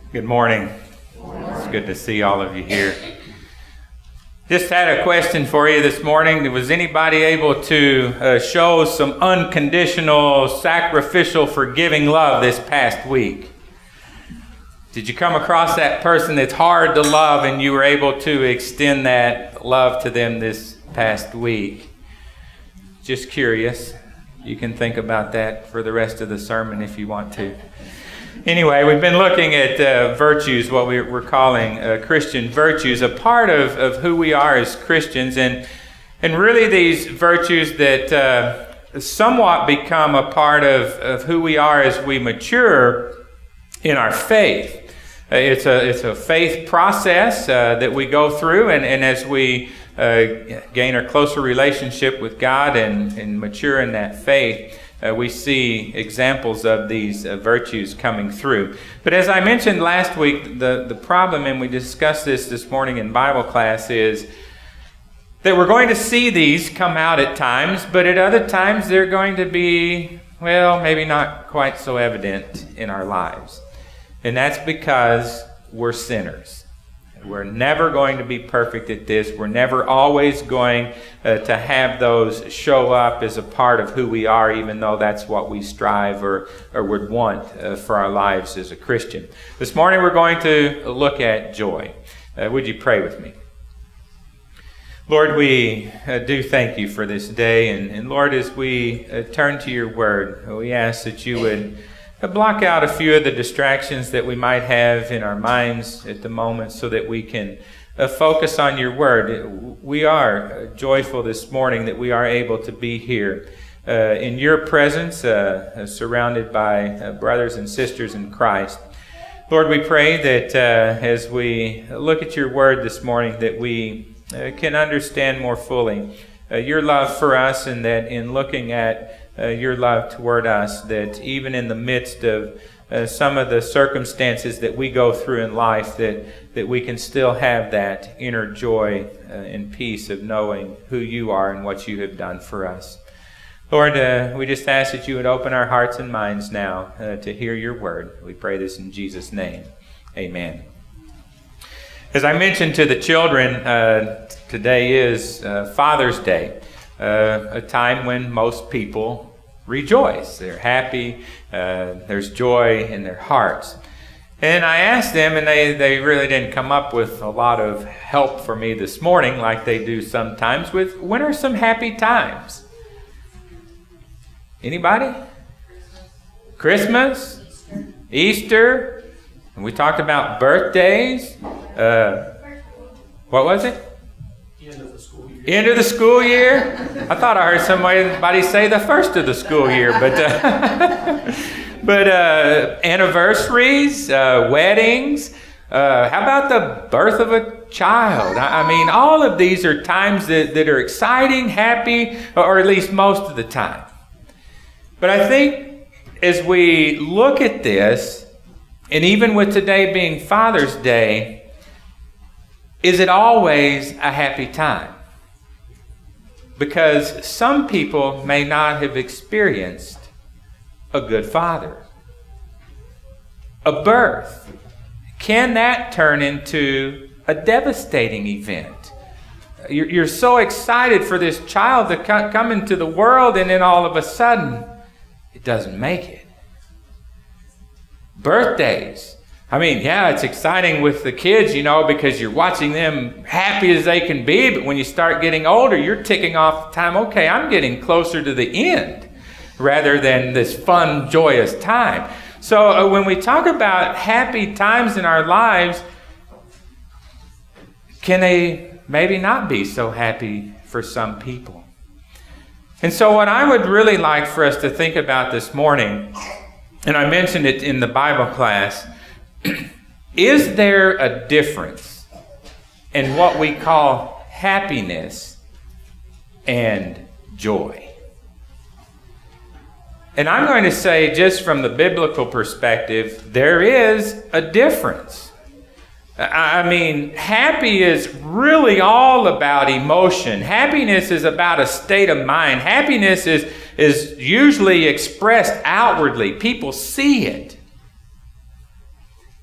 Good morning. It's good to see all of you here. Just had a question for you this morning. Was anybody able to show some unconditional, sacrificial, forgiving love this past week? Did you come across that person that's hard to love and you were able to extend that love to them this past week? Just curious. You can think about that for the rest of the sermon if you want to. Anyway, we've been looking at virtues, what we're calling Christian virtues, a part of who we are as Christians, and really these virtues that somewhat become a part of who we are as we mature in our faith. It's a faith process that we go through, and as we gain a closer relationship with God and mature in that faith, we see examples of these virtues coming through. But as I mentioned last week, the problem, and we discussed this morning in Bible class, is that we're going to see these come out at times, but at other times they're going to be, well, maybe not quite so evident in our lives. And that's because we're sinners. We're never going to be perfect at this. We're never always going to have those show up as a part of who we are, even though that's what we strive or would want for our lives as a Christian. This morning we're going to look at joy. Would you pray with me? Lord, we do thank you for this day. And Lord, as we turn to your word, we ask that you would block out a few of the distractions that we might have in our minds at the moment so that we can focus on your word. We are joyful this morning that we are able to be here in your presence, surrounded by brothers and sisters in Christ. Lord, we pray that as we look at your word this morning, that we can understand more fully your love for us, and that in looking at your love toward us, that even in the midst of some of the circumstances that we go through in life, that we can still have that inner joy and peace of knowing who you are and what you have done for us. Lord, we just ask that you would open our hearts and minds now to hear your word. We pray this in Jesus' name. Amen. As I mentioned to the children, today is Father's Day, a time when most people rejoice. They're happy. There's joy in their hearts. And I asked them, and they really didn't come up with a lot of help for me this morning like they do sometimes with, when are some happy times? Anybody? Christmas? Easter? And we talked about birthdays. What was it? End of the school year? I thought I heard somebody say the first of the school year, but anniversaries, weddings. How about the birth of a child? I mean, all of these are times that are exciting, happy, or at least most of the time. But I think as we look at this, and even with today being Father's Day, is it always a happy time? Because some people may not have experienced a good father. A birth. Can that turn into a devastating event? You're so excited for this child to come into the world, and then all of a sudden, it doesn't make it. Birthdays. I mean, yeah, it's exciting with the kids, because you're watching them happy as they can be. But when you start getting older, you're ticking off the time, okay, I'm getting closer to the end rather than this fun, joyous time. So when we talk about happy times in our lives, can they maybe not be so happy for some people? And so what I would really like for us to think about this morning, and I mentioned it in the Bible class, is there a difference in what we call happiness and joy? And I'm going to say, just from the biblical perspective, there is a difference. I mean, happy is really all about emotion. Happiness is about a state of mind. Happiness is usually expressed outwardly. People see it.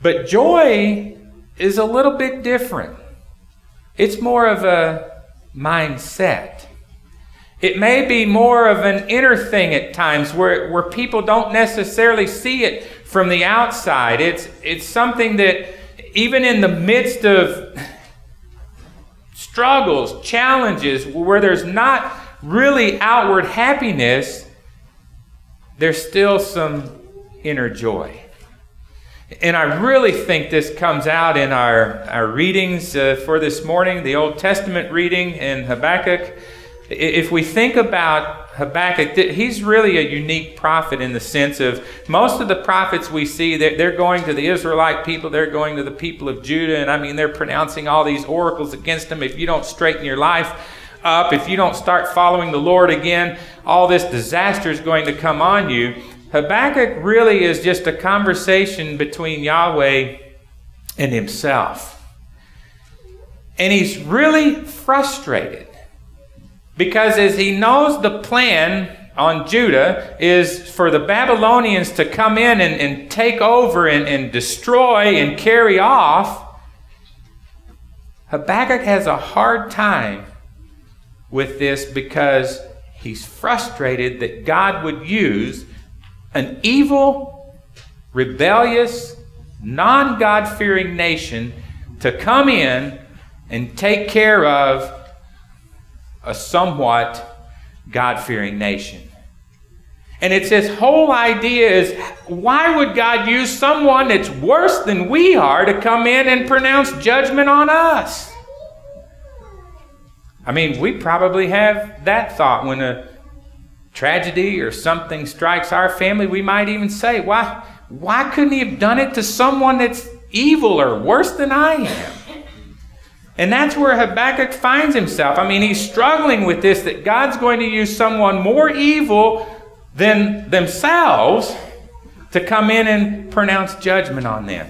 But joy is a little bit different. It's more of a mindset. It may be more of an inner thing at times where people don't necessarily see it from the outside. It's something that even in the midst of struggles, challenges, where there's not really outward happiness, there's still some inner joy. And I really think this comes out in our readings for this morning, the Old Testament reading in Habakkuk. If we think about Habakkuk, he's really a unique prophet in the sense of most of the prophets we see, they're going to the Israelite people, they're going to the people of Judah, and I mean, they're pronouncing all these oracles against them. If you don't straighten your life up, if you don't start following the Lord again, all this disaster is going to come on you. Habakkuk really is just a conversation between Yahweh and himself. And he's really frustrated because as he knows the plan on Judah is for the Babylonians to come in and take over and destroy and carry off, Habakkuk has a hard time with this because he's frustrated that God would use an evil, rebellious, non-God-fearing nation to come in and take care of a somewhat God-fearing nation. And it's his whole idea is, why would God use someone that's worse than we are to come in and pronounce judgment on us? I mean, we probably have that thought when a tragedy or something strikes our family. We might even say, why couldn't he have done it to someone that's evil or worse than I am? And that's where Habakkuk finds himself. I mean, he's struggling with this, that God's going to use someone more evil than themselves to come in and pronounce judgment on them.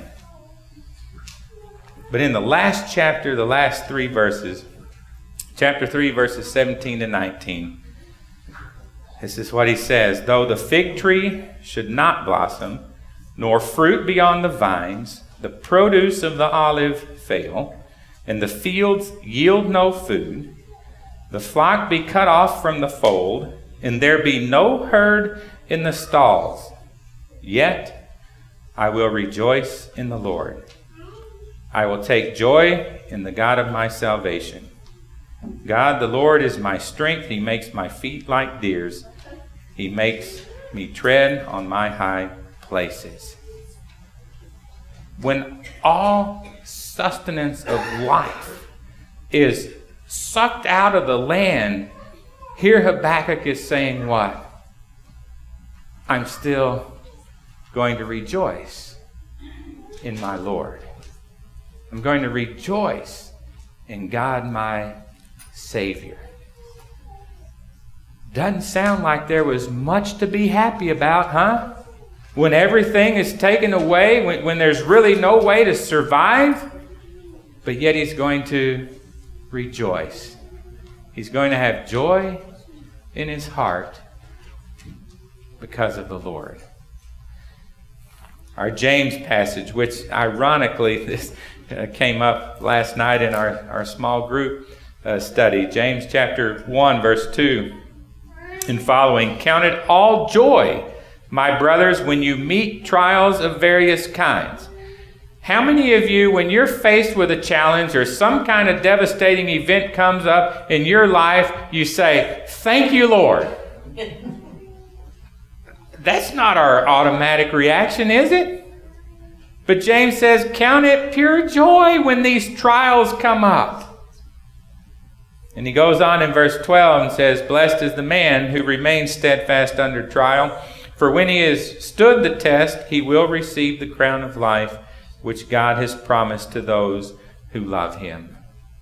But in the last chapter, the last 3 verses, chapter 3, verses 17 to 19, this is what he says. Though the fig tree should not blossom, nor fruit be on the vines, the produce of the olive fail, and the fields yield no food, the flock be cut off from the fold, and there be no herd in the stalls, yet I will rejoice in the Lord. I will take joy in the God of my salvation. God, the Lord, is my strength. He makes my feet like deer's. He makes me tread on my high places. When all sustenance of life is sucked out of the land, here Habakkuk is saying what? I'm still going to rejoice in my Lord. I'm going to rejoice in God my Savior. Doesn't sound like there was much to be happy about, huh? When everything is taken away, when there's really no way to survive, but yet he's going to rejoice. He's going to have joy in his heart because of the Lord. Our James passage, which ironically this came up last night in our small group study, James chapter 1, verse 2 and following. Count it all joy, my brothers, when you meet trials of various kinds. How many of you, when you're faced with a challenge or some kind of devastating event comes up in your life, you say, "Thank you, Lord"? That's not our automatic reaction, is it? But James says, count it pure joy when these trials come up. And he goes on in verse 12 and says, blessed is the man who remains steadfast under trial, for when he has stood the test, he will receive the crown of life, which God has promised to those who love him.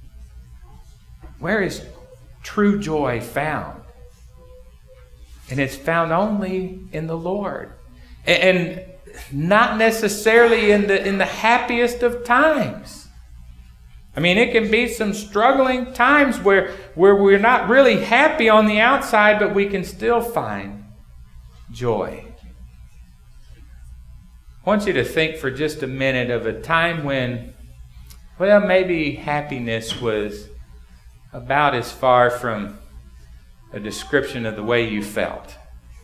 Where is true joy found? And it's found only in the Lord. And not necessarily in the happiest of times. I mean, it can be some struggling times where we're not really happy on the outside, but we can still find joy. I want you to think for just a minute of a time when, well, maybe happiness was about as far from a description of the way you felt.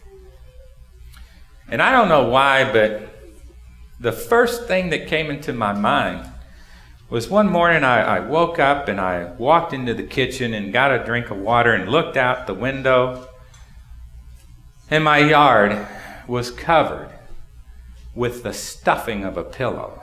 And I don't know why, but the first thing that came into my mind was one morning I woke up and I walked into the kitchen and got a drink of water and looked out the window, and my yard was covered with the stuffing of a pillow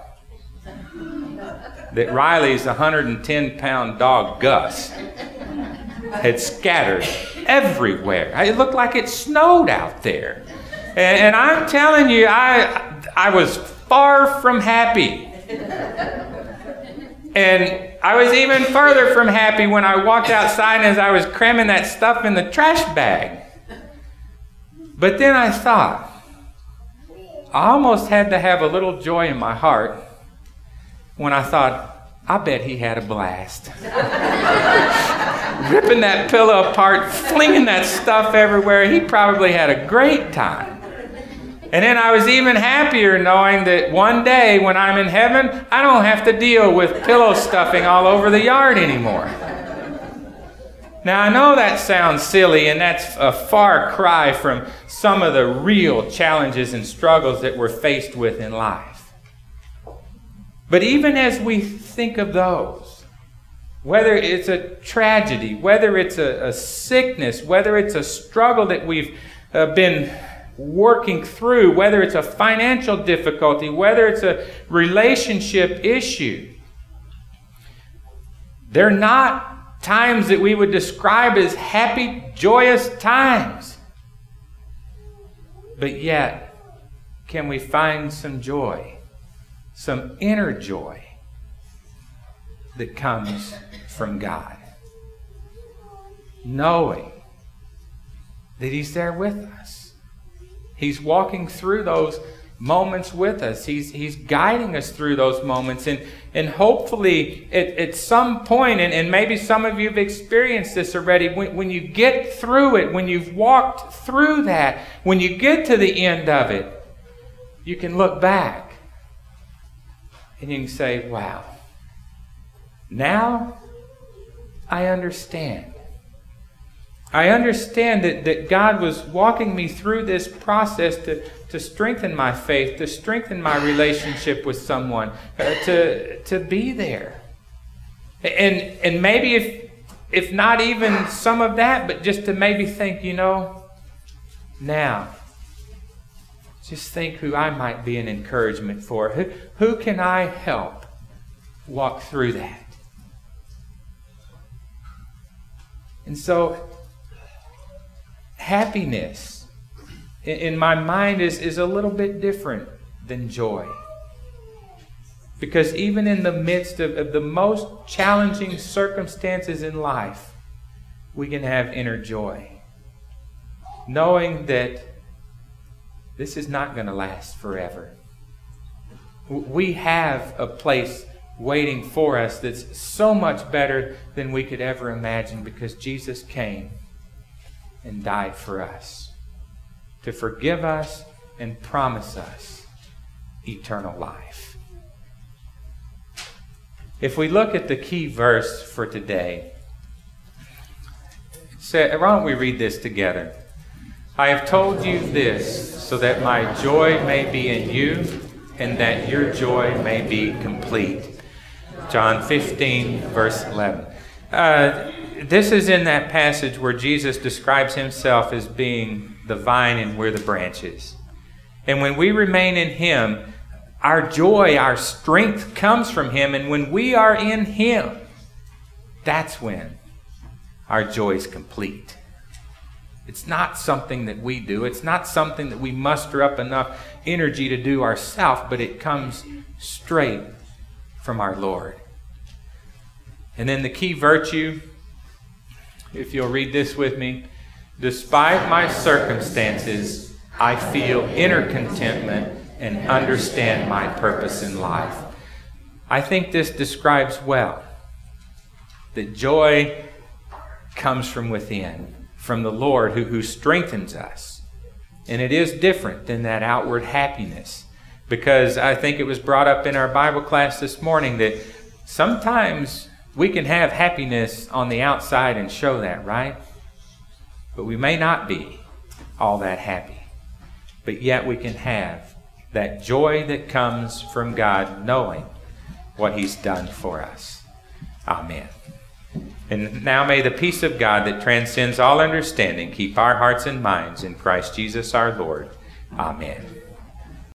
that Riley's 110-pound dog Gus had scattered everywhere. It looked like it snowed out there. And I'm telling you, I was far from happy. And I was even further from happy when I walked outside and as I was cramming that stuff in the trash bag. But then I thought, I almost had to have a little joy in my heart when I thought, I bet he had a blast. Ripping that pillow apart, flinging that stuff everywhere. He probably had a great time. And then I was even happier knowing that one day when I'm in heaven, I don't have to deal with pillow stuffing all over the yard anymore. Now, I know that sounds silly, and that's a far cry from some of the real challenges and struggles that we're faced with in life. But even as we think of those, whether it's a tragedy, whether it's a sickness, whether it's a struggle that we've been working through, whether it's a financial difficulty, whether it's a relationship issue, they're not times that we would describe as happy, joyous times. But yet, can we find some joy, some inner joy that comes from God? Knowing that He's there with us. He's walking through those moments with us. He's guiding us through those moments. And hopefully at some point, and maybe some of you have experienced this already, when you get through it, when you've walked through that, when you get to the end of it, you can look back and you can say, wow, now I understand. I understand that God was walking me through this process to strengthen my faith, to strengthen my relationship with someone, to be there. And maybe if not even some of that, but just to maybe think, now, just think who I might be an encouragement for. Who can I help walk through that? And so, happiness, in my mind, is a little bit different than joy. Because even in the midst of the most challenging circumstances in life, we can have inner joy. Knowing that this is not going to last forever. We have a place waiting for us that's so much better than we could ever imagine, because Jesus came and died for us to forgive us and promise us eternal life. If we look at the key verse for today, why don't we read this together? I have told you this so that my joy may be in you and that your joy may be complete. John 15, verse 11. This is in that passage where Jesus describes Himself as being the vine and we're the branches. And when we remain in Him, our joy, our strength comes from Him. And when we are in Him, that's when our joy is complete. It's not something that we do. It's not something that we muster up enough energy to do ourselves, but it comes straight from our Lord. And then the key virtue, if you'll read this with me. Despite my circumstances, I feel inner contentment and understand my purpose in life. I think this describes well that joy comes from within, from the Lord who strengthens us. And it is different than that outward happiness. Because I think it was brought up in our Bible class this morning that sometimes we can have happiness on the outside and show that, right? But we may not be all that happy. But yet we can have that joy that comes from God, knowing what He's done for us. Amen. And now may the peace of God that transcends all understanding keep our hearts and minds in Christ Jesus our Lord. Amen.